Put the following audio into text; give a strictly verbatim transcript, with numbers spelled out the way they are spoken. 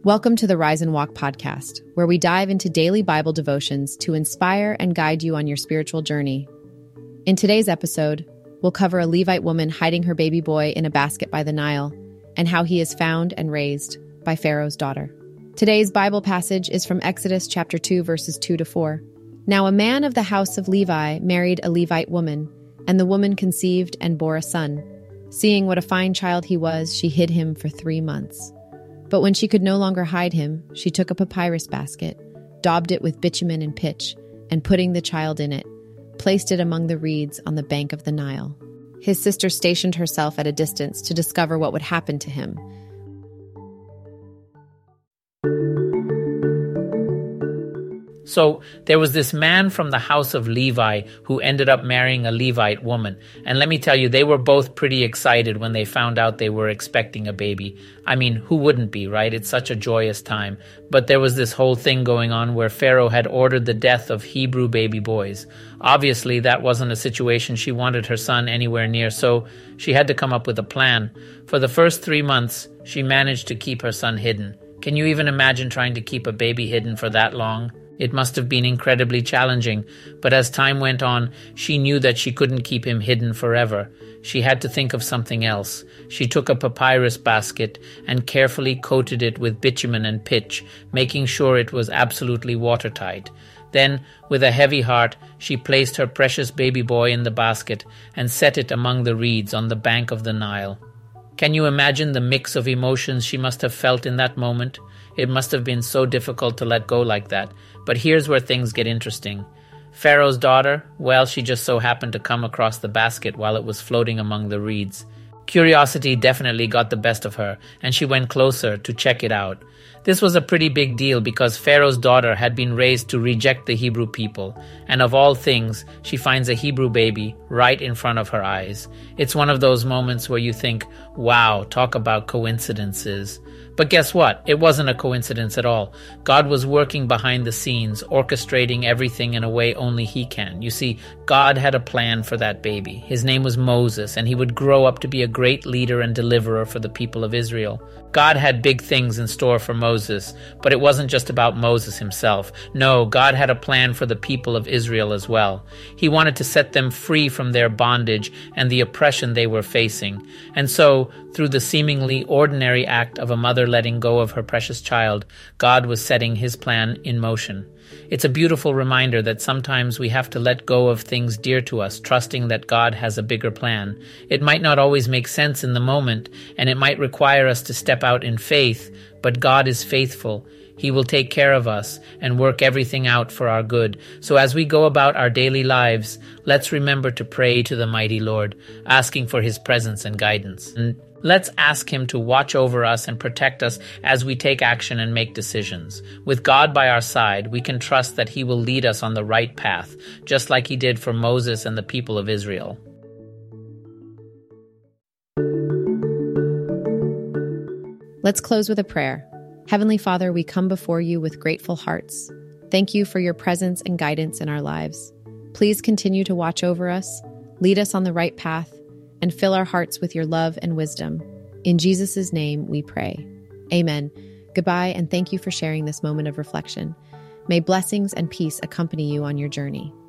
Welcome to the Rise and Walk podcast, where we dive into daily Bible devotions to inspire and guide you on your spiritual journey. In today's episode, we'll cover a Levite woman hiding her baby boy in a basket by the Nile and how he is found and raised by Pharaoh's daughter. Today's Bible passage is from Exodus chapter two, verses two to four. Now a man of the house of Levi married a Levite woman, and the woman conceived and bore a son. Seeing what a fine child he was, she hid him for three months. But when she could no longer hide him, she took a papyrus basket, daubed it with bitumen and pitch, and putting the child in it, placed it among the reeds on the bank of the Nile. His sister stationed herself at a distance to discover what would happen to him. So there was this man from the house of Levi who ended up marrying a Levite woman. And let me tell you, they were both pretty excited when they found out they were expecting a baby. I mean, who wouldn't be, right? It's such a joyous time. But there was this whole thing going on where Pharaoh had ordered the death of Hebrew baby boys. Obviously, that wasn't a situation she wanted her son anywhere near, so she had to come up with a plan. For the first three months, she managed to keep her son hidden. Can you even imagine trying to keep a baby hidden for that long? It must have been incredibly challenging, but as time went on, she knew that she couldn't keep him hidden forever. She had to think of something else. She took a papyrus basket and carefully coated it with bitumen and pitch, making sure it was absolutely watertight. Then, with a heavy heart, she placed her precious baby boy in the basket and set it among the reeds on the bank of the Nile. Can you imagine the mix of emotions she must have felt in that moment? It must have been so difficult to let go like that. But here's where things get interesting. Pharaoh's daughter, well, she just so happened to come across the basket while it was floating among the reeds. Curiosity definitely got the best of her, and she went closer to check it out. This was a pretty big deal because Pharaoh's daughter had been raised to reject the Hebrew people, and of all things, she finds a Hebrew baby right in front of her eyes. It's one of those moments where you think, wow, talk about coincidences. But guess what? It wasn't a coincidence at all. God was working behind the scenes, orchestrating everything in a way only He can. You see, God had a plan for that baby. His name was Moses, and he would grow up to be a great leader and deliverer for the people of Israel. God had big things in store for Moses, but it wasn't just about Moses himself. No, God had a plan for the people of Israel as well. He wanted to set them free from their bondage and the oppression they were facing. And so, through the seemingly ordinary act of a mother letting go of her precious child, God was setting His plan in motion. It's a beautiful reminder that sometimes we have to let go of things dear to us, trusting that God has a bigger plan. It might not always make sense in the moment, and it might require us to step out in faith, but God is faithful. He will take care of us and work everything out for our good. So as we go about our daily lives, let's remember to pray to the mighty Lord, asking for His presence and guidance. And let's ask Him to watch over us and protect us as we take action and make decisions. With God by our side, we can trust that He will lead us on the right path, just like He did for Moses and the people of Israel. Let's close with a prayer. Heavenly Father, we come before You with grateful hearts. Thank You for Your presence and guidance in our lives. Please continue to watch over us, lead us on the right path, and fill our hearts with Your love and wisdom. In Jesus' name we pray. Amen. Goodbye, and thank you for sharing this moment of reflection. May blessings and peace accompany you on your journey.